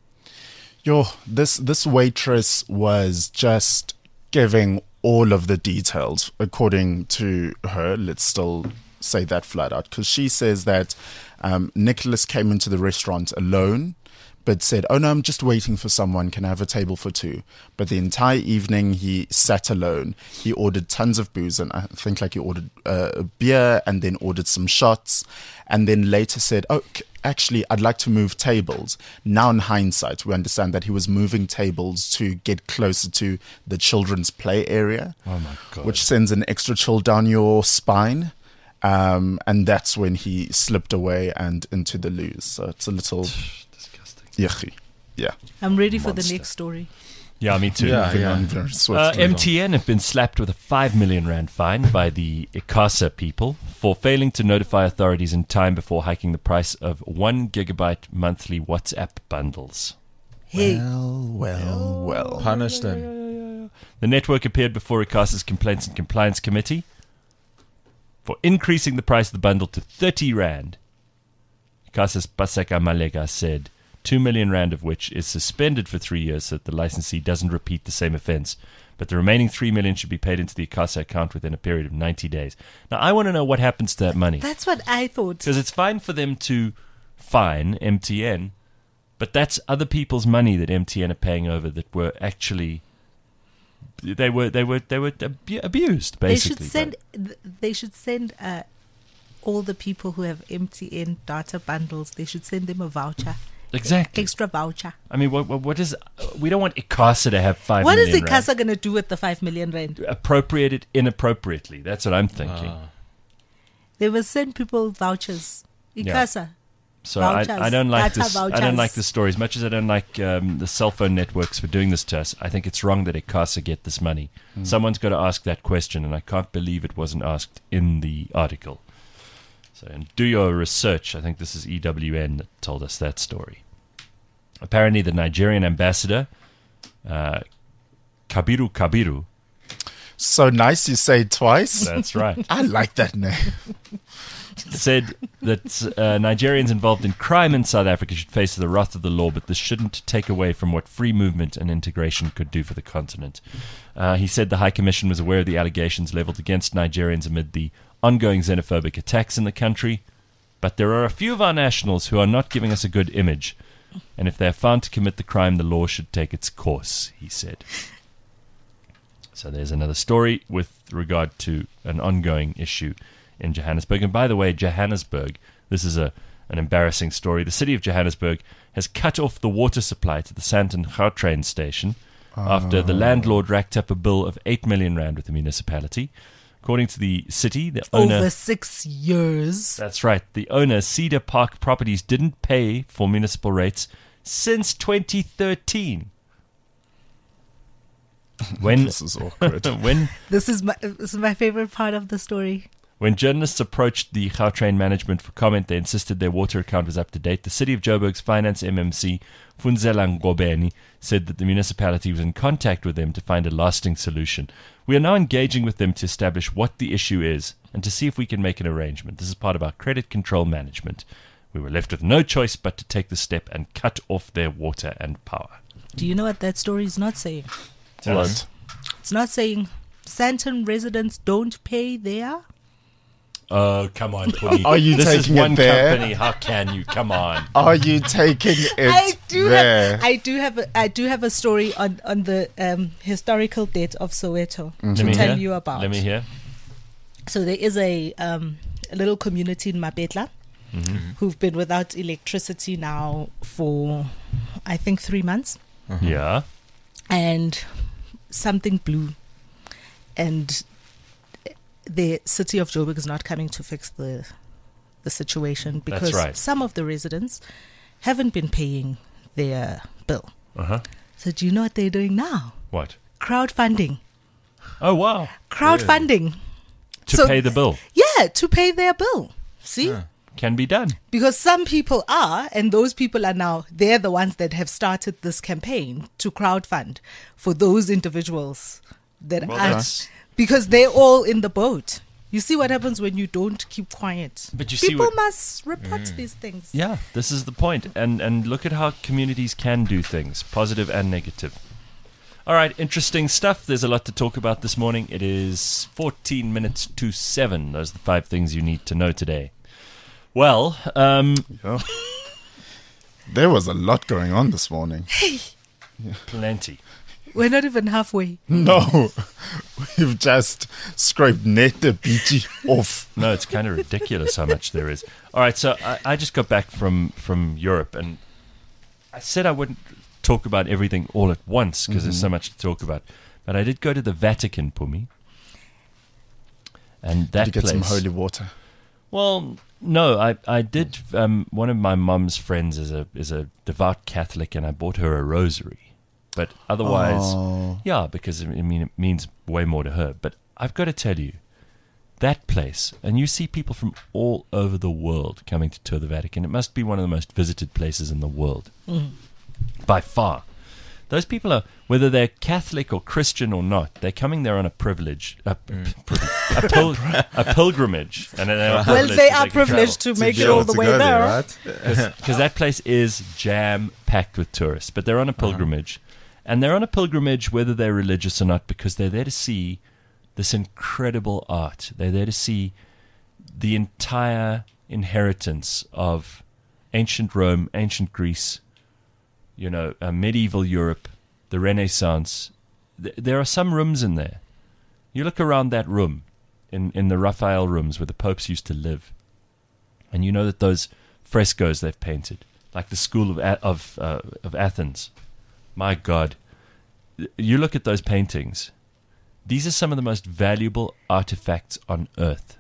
Yo, this this waitress was just giving all of the details according to her. Let's still say that flat out, because she says that um, Nicholas came into the restaurant alone, but said, oh no, I'm just waiting for someone. Can I have a table for two? But the entire evening he sat alone. He ordered tons of booze, and I think like he ordered uh, a beer and then ordered some shots, and then later said, oh, c- actually, I'd like to move tables. Now in hindsight, we understand that he was moving tables to get closer to the children's play area, Oh my God. which sends an extra chill down your spine. Um, and that's when he slipped away and into the loo. So it's a little Disgusting. yucky. Yeah. I'm ready for the Monster. next story. Yeah, me too. Yeah, Moving yeah. on very Uh, swiftly. M T N have been slapped with a five million rand fine by the ICASA people for failing to notify authorities in time before hiking the price of one gigabyte monthly WhatsApp bundles. Hey, Well, well, well. Punish them. The network appeared before ICASA's Complaints and Compliance Committee for increasing the price of the bundle to thirty rand. ICASA's Paseka Malega said two million rand of which is suspended for three years so that the licensee doesn't repeat the same offence. But the remaining three million should be paid into the ICASA account within a period of ninety days. Now, I want to know what happens to that money. that's what I thought. Because it's fine for them to fine M T N, but that's other people's money that M T N are paying over that were actually they were they were they were abu- abused They basically. should send. th- They should send uh, all the people who have M T N data bundles. They should send them a voucher, exactly. extra voucher. I mean, what what, what is? We don't want ICASA to have five. What is million rand. ICASA going to do with the five million rand? Appropriate it inappropriately. That's what I'm thinking. Ah. They will send people vouchers. ICASA. So I, Vouchers, I don't like data this. I don't vouchers. like this story as much as I don't like um, the cell phone networks for doing this to us. I think it's wrong that ICASA get this money. Someone's got to ask that question, and I can't believe it wasn't asked in the article. So, and do your research. I think this is E W N that told us that story. Apparently, the Nigerian ambassador, uh, Kabiru Kabiru. So nice you say it twice. That's right. I like that name. Said that uh, Nigerians involved in crime in South Africa should face the wrath of the law, but this shouldn't take away from what free movement and integration could do for the continent. Uh, he said the High Commission was aware of the allegations leveled against Nigerians amid the ongoing xenophobic attacks in the country, but there are a few of our nationals who are not giving us a good image, and if they are found to commit the crime, the law should take its course, he said. So there's another story with regard to an ongoing issue in Johannesburg. And by the way, Johannesburg, this is a an embarrassing story. The city of Johannesburg has cut off the water supply to the Sandton Gautrain station after the landlord racked up a bill of eight million rand with the municipality. According to the city, the owner... Over six years. That's right. The owner, Cedar Park Properties, didn't pay for municipal rates since twenty thirteen. When, This is awkward. when This is my this is my favorite part of the story. When journalists approached the Gautrain management for comment, they insisted their water account was up to date. The City of Joburg's finance M M C, Funzela Ngobeni, said that the municipality was in contact with them to find a lasting solution. We are now engaging with them to establish what the issue is and to see if we can make an arrangement. This is part of our credit control management. We were left with no choice but to take the step and cut off their water and power. Do you know what that story is not saying? What? It's not saying Sandton residents don't pay their... Oh, come on, Pumi. Are you this taking is it one there? company. How can you? Come on. Are you taking it I do there? have I do have a, I do have a story on on the um, historical debt of Soweto Let to me tell hear. you about. Let me hear. So there is a um, a little community in Mapetla Mm-hmm. who've been without electricity now for I think three months, Yeah. and something blew, and the city of Joburg is not coming to fix the the situation because right. some of the residents haven't been paying their bill. Uh-huh. So do you know what they're doing now? What? Crowdfunding. Oh, wow. Crowdfunding. To So- pay the bill. Yeah, to pay their bill. See? Yeah. Can be done. Because some people are, and those people are now, they're the ones that have started this campaign to crowdfund for those individuals that Well, are, that's- because they're all in the boat. You see what happens when you don't keep quiet. But you see people what- must report these things. Yeah, this is the point. And and look at how communities can do things, positive and negative. All right, interesting stuff. There's a lot to talk about this morning. It is fourteen minutes to seven. Those are the five things you need to know today. Well, um, Yeah. There was a lot going on this morning. plenty. We're not even halfway. No, we've just scraped net the beachy off. No, it's kind of ridiculous how much there is. All right, so I, I just got back from, from Europe, and I said I wouldn't talk about everything all at once because there's so much to talk about. But I did go to the Vatican, Pumi. And that Did you get place, some holy water? Well, no, I I did. Um, one of my mum's friends is a is a devout Catholic, and I bought her a rosary. But otherwise, Oh. yeah, because I mean it means way more to her. But I've got to tell you, that place, and you see people from all over the world coming to tour the Vatican. It must be one of the most visited places in the world, by far. Those people are, whether they're Catholic or Christian or not, they're coming there on a privilege, a, pri- a, pil- a pilgrimage. And they're Well, privileged they that are can privileged travel. to make be it all able the to way go there. right? Because that place is jam-packed with tourists. But they're on a pilgrimage. And they're on a pilgrimage whether they're religious or not, because they're there to see this incredible art. They're there to see the entire inheritance of ancient Rome, ancient Greece, you know, uh, medieval Europe, the Renaissance. Th- there are some rooms in there. You look around that room, in, in the Raphael rooms where the popes used to live, and you know that those frescoes they've painted, like the School of A- of uh, of Athens. My God, you look at those paintings. These are some of the most valuable artifacts on earth.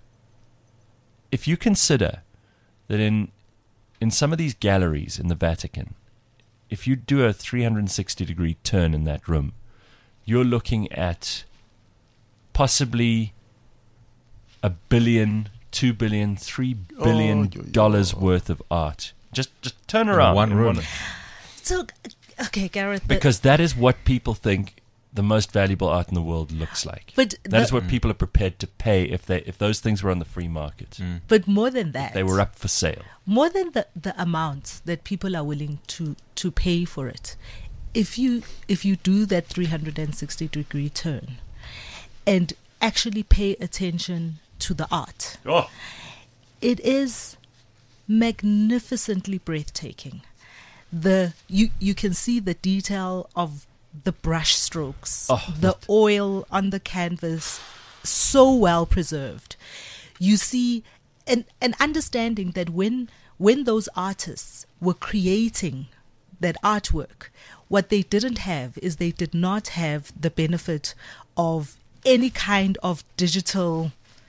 If you consider that in in some of these galleries in the Vatican, if you do a three hundred sixty degree turn in that room, you're looking at possibly a billion, two billion, three billion yo, yo. dollars worth of art. Just just turn around one in room. So, okay, Gareth. but- because that is what people think the most valuable art in the world looks like. But that is the- what people are prepared to pay if they if those things were on the free market. but more than that, They were up for sale. more than the, the amount that people are willing to, to pay for it. If you if you do that three hundred sixty degree turn and actually pay attention to the art, Oh, it is magnificently breathtaking. The you you can see the detail of the brush strokes, Oh, the oil on the canvas, so well preserved. You see an an understanding that when when those artists were creating that artwork, what they didn't have is they did not have the benefit of any kind of digital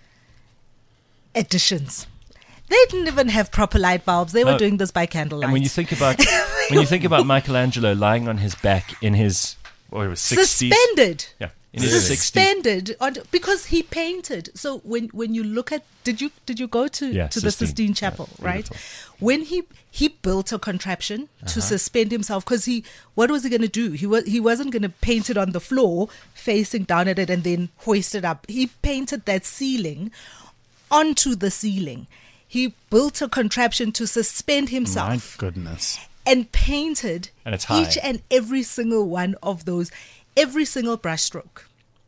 additions. They didn't even have proper light bulbs. They were No. doing this by candlelight. and when you think about when you think about Michelangelo lying on his back in his what it was sixties, suspended. yeah, in his sixties. Suspended on because he painted. So when when you look at did you did you go to Yeah, to the Sistine. Sistine Chapel, Yeah, right? beautiful. When he he built a contraption Uh-huh. to suspend himself because he what was he going to do? He was he wasn't going to paint it on the floor facing down at it and then hoist it up. He painted that ceiling onto the ceiling. He built a contraption to suspend My himself goodness. and painted And it's high. each and every single one of those, every single brushstroke.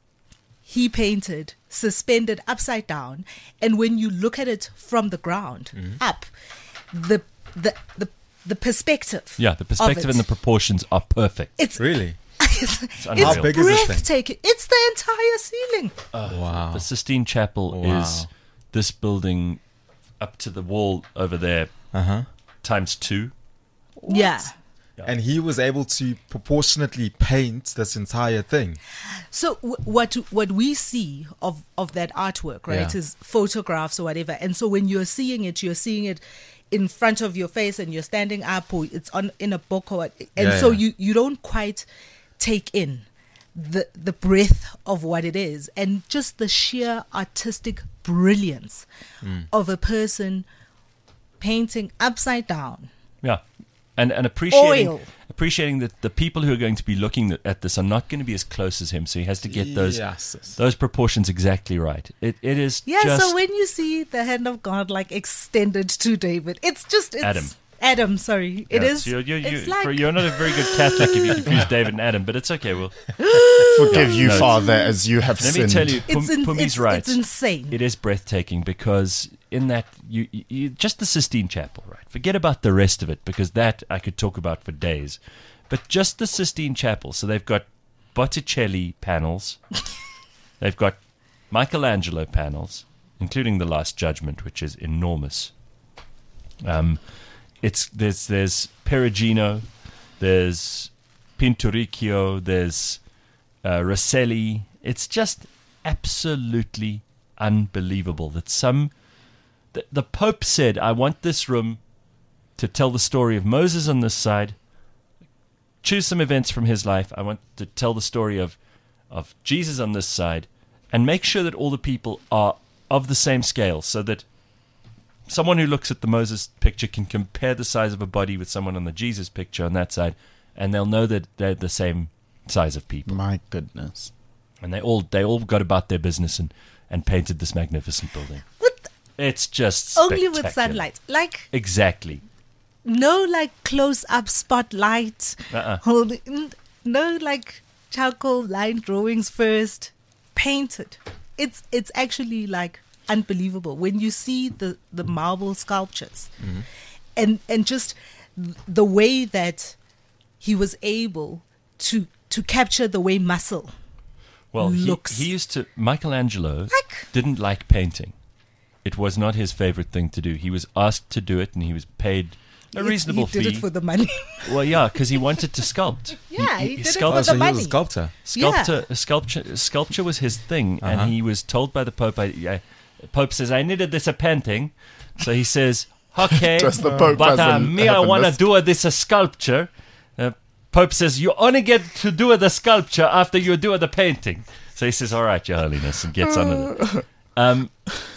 He painted suspended upside down, and when you look at it from the ground Mm-hmm. up, the the the the perspective. Yeah, the perspective of it, and the proportions are perfect. it's Really? it's, unreal. it's How big is this thing? breathtaking. It's the entire ceiling. Wow. The Sistine Chapel Wow. is this building up to the wall over there Uh huh. times two. Yeah. And he was able to proportionately paint this entire thing. So w- what what we see of, of that artwork, right, Yeah. is photographs or whatever. And so when you're seeing it, you're seeing it in front of your face, and you're standing up, or it's on in a book, or and Yeah, so yeah. you, you don't quite take in the the breadth of what it is, and just the sheer artistic brilliance Hmm. of a person painting upside down. Yeah. And and appreciating Oil. appreciating that the people who are going to be looking at this are not going to be as close as him, so he has to get those Yes. those proportions exactly right. It it is Yeah, just so when you see the hand of God like extended to David, it's just it's Adam. Adam, sorry, it yeah, is. so you're, you're, it's you're, like you're not a very good Catholic if you confuse David and Adam, but it's okay. Well, Forgive you, no, it's- Father, as you have let sinned. me tell you, it's, Pum, in, Pumi's it's, right. it's insane. It is breathtaking because in that you, you, you just the Sistine Chapel, right? Forget about the rest of it because that I could talk about for days. But just the Sistine Chapel. So they've got Botticelli panels, they've got Michelangelo panels, including the Last Judgment, which is enormous. Um, it's there's there's Perugino, there's Pinturicchio, there's uh, Rosselli. It's just absolutely unbelievable that some the, the Pope said, I want this room to tell the story of Moses on this side, choose some events from his life, I want to tell the story of of Jesus on this side, and make sure that all the people are of the same scale, so that someone who looks at the Moses picture can compare the size of a body with someone on the Jesus picture on that side, and they'll know that they're the same size of people. My goodness. And they all they all got about their business and, and painted this magnificent building. With, It's just only with spectacular. sunlight. Like Exactly. no like close up spotlight. Uh-uh. Holding n- no like charcoal line drawings first. Painted. It's it's actually like unbelievable when you see the, the marble sculptures and and just the way that he was able to to capture the way muscle Well, he, looks. he used to. Michelangelo Like- didn't like painting. It was not his favorite thing to do. He was asked to do it, and he was paid a It's- reasonable he did fee. it for the money. Well, yeah, because he wanted to sculpt. Yeah, he did it sculpt- for Oh, so the he was money. a sculptor. Sculptor, sculpture, sculpture was his thing, Uh-huh. and he was told by the Pope. I, I, Pope says, "I needed this a painting," so he says, "Okay, Just the Pope but uh, hasn't- me, I haven't want to missed. do this a sculpture." Uh, Pope says, "You only get to do the sculpture after you do the painting." So he says, "All right, Your Holiness," and gets on with it. Um,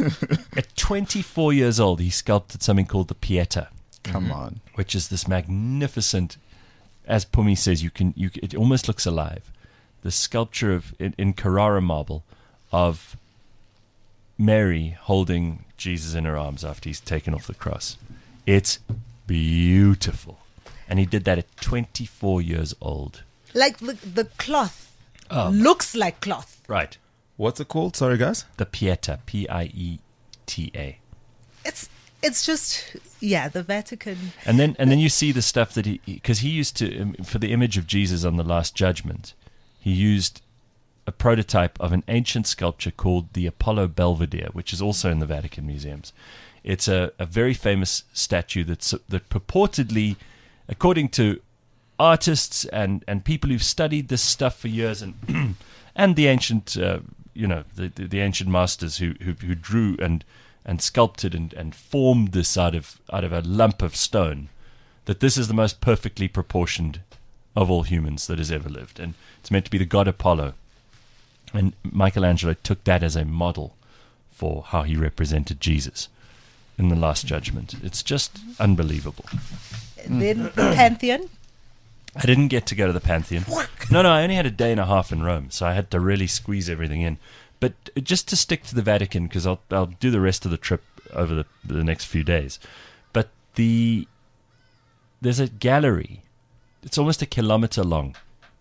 at twenty-four years old, he sculpted something called the Pieta, Come on. which is this magnificent, as Pumi says, you can you it almost looks alive. The sculpture of in, in Carrara marble of Mary holding Jesus in her arms after he's taken off the cross. It's beautiful, and he did that at twenty-four years old. Like the the cloth Oh. looks like cloth. Right, What's it called? Sorry, guys. the Pieta, P I E T A. It's it's just yeah, the Vatican. And then and then you see the stuff that he because he used to um, for the image of Jesus on the Last Judgment, he used a prototype of an ancient sculpture called the Apollo Belvedere, which is also in the Vatican museums. It's a, a very famous statue that's that purportedly, according to artists and, and people who've studied this stuff for years and and the ancient uh, you know the, the the ancient masters who who, who drew and and sculpted and, and formed this out of out of a lump of stone, that this is the most perfectly proportioned of all humans that has ever lived, and it's meant to be the god Apollo. And Michelangelo took that as a model for how he represented Jesus in the Last Judgment. It's just unbelievable. Then the Pantheon. I didn't get to go to the Pantheon. No, no, I only had a day and a half in Rome, so I had to really squeeze everything in. But just to stick to the Vatican, because I'll I'll do the rest of the trip over the the next few days. But the there's a gallery. It's almost a kilometer long.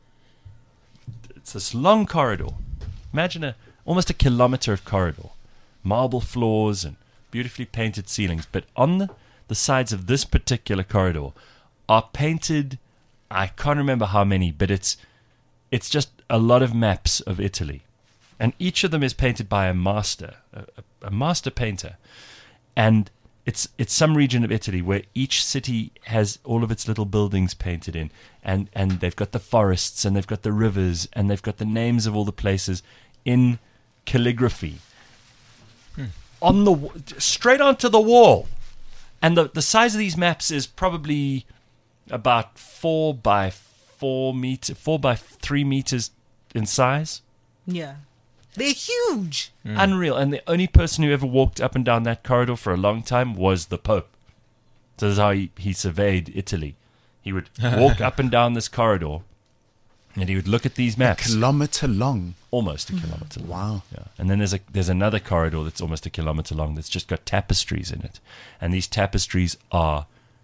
It's this long corridor. Imagine a almost a kilometer of corridor, marble floors and beautifully painted ceilings. But on the, the sides of this particular corridor are painted, I can't remember how many, but it's it's just a lot of maps of Italy. And each of them is painted by a master, a, a master painter. And it's it's some region of Italy where each city has all of its little buildings painted in. And, and they've got the forests, and they've got the rivers, and they've got the names of all the places in calligraphy. Hmm. On the straight onto the wall. And the, the size of these maps is probably about four by four meter, four by three meters in size. Yeah. They're huge. Mm. Unreal. And the only person who ever walked up and down that corridor for a long time was the Pope. So this is how he, he surveyed Italy. He would walk up and down this corridor, and he would look at these maps. A kilometer long. Almost a kilometer long. Wow. Yeah. And then there's a there's another corridor that's almost a kilometer long that's just got tapestries in it. And these tapestries are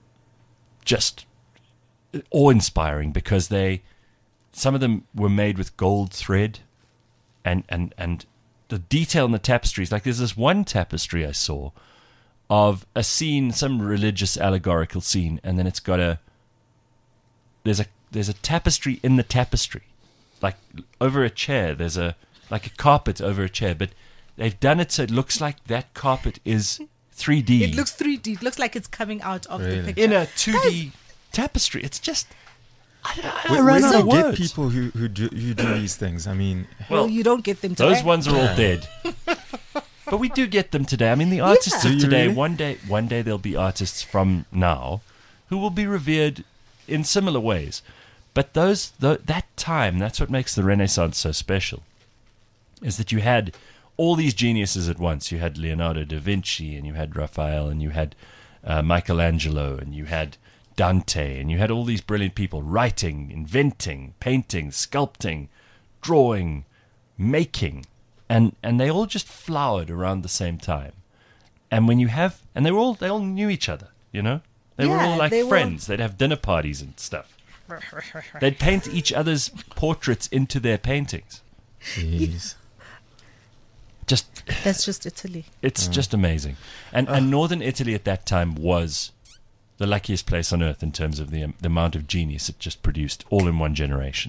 just awe-inspiring because they, some of them were made with gold thread, and, and, and the detail in the tapestries, like there's this one tapestry I saw of a scene, some religious allegorical scene, and then it's got a, there's a there's a tapestry in the tapestry, like over a chair, there's a, like a carpet over a chair, but they've done it so it looks like that carpet is three D. It looks three D. It looks like it's coming out of Really? the picture. in a two D tapestry. It's just, I, I Where, run where out do of you get words. people who who do, who do these things? I mean, Well, you don't get them today. Those ones are all dead. But we do get them today. I mean, the artists Yeah. of Do you today, really? one day, one day there'll be artists from now who will be revered in similar ways. But those, th- that time, that's what makes the Renaissance so special, is that you had all these geniuses at once. You had Leonardo da Vinci, and you had Raphael, and you had uh, Michelangelo, and you had Dante, and you had all these brilliant people writing, inventing, painting, sculpting, drawing, making, and and they all just flowered around the same time. And when you have, and they were all they all knew each other, you know, they were Yeah, all like they were- friends. They'd have dinner parties and stuff. They'd paint each other's portraits into their paintings. jeez. Just That's just Italy. it's just amazing. And and northern Italy at that time was the luckiest place on earth in terms of the, um, the amount of genius it just produced all in one generation.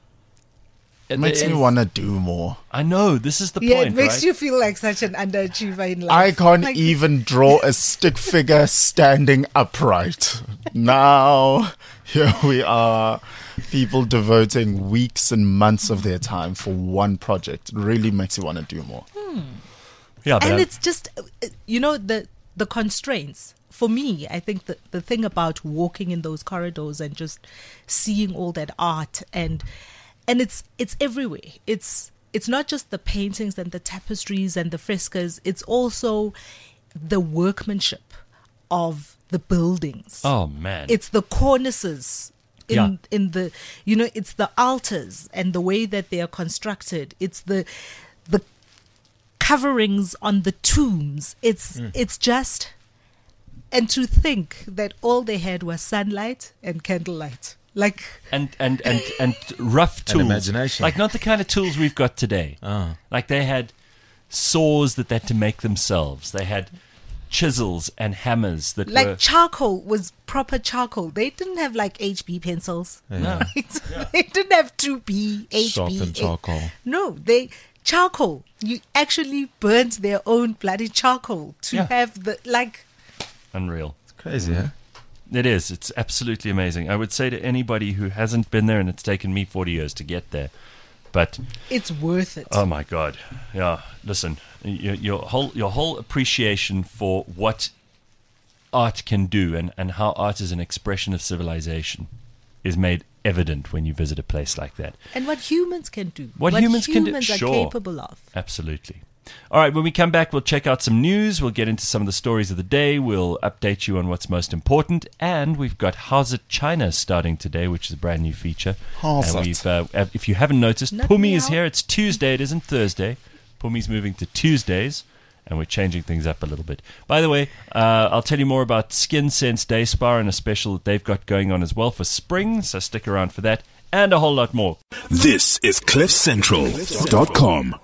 It makes me It's- want to do more. I know, this is the Yeah, point, it makes right? you feel like such an underachiever in life. I can't Like, even draw a stick figure standing upright. Now, here we are, people devoting weeks and months of their time for one project. It really makes you want to do more. yeah, but and I'm- it's just, uh, you know, the the constraints. For me, I think the, the thing about walking in those corridors and just seeing all that art and and it's it's everywhere. It's it's not just the paintings and the tapestries and the frescoes. It's also the workmanship of the buildings. oh man, It's the cornices in Yeah. in the, you know, it's the altars and the way that they are constructed. It's the the coverings on the tombs. It's it's just, and to think that all they had was sunlight and candlelight. Like, and and and and rough And tools, imagination. like not the kind of tools we've got today. Ah. Like they had saws that they had to make themselves. They had chisels and hammers that like were charcoal was proper charcoal. They didn't have like H B pencils. no. Right? They didn't have two B, H B. Sharpened charcoal. No, they charcoal. You actually burnt their own bloody charcoal to Yeah. have the like. unreal. It's crazy, huh? It is. It's absolutely amazing. I would say to anybody who hasn't been there, and it's taken me forty years to get there, but It's worth it. oh my god, yeah. Listen, your, your whole your whole appreciation for what art can do, and, and how art is an expression of civilization, is made evident when you visit a place like that. And what humans can do. What, humans, can do. Humans are Sure. capable of. Absolutely. All right, when we come back, we'll check out some news. We'll get into some of the stories of the day. We'll update you on what's most important. And we've got How's It China starting today, which is a brand new feature. How's and it? we've, uh, if you haven't noticed, Not Pumi me is out. here. It's Tuesday. It isn't Thursday. Pumi's moving to Tuesdays, and we're changing things up a little bit. By the way, uh, I'll tell you more about Skin Sense Day Spa and a special that they've got going on as well for spring, so stick around for that, and a whole lot more. This is cliff central dot com.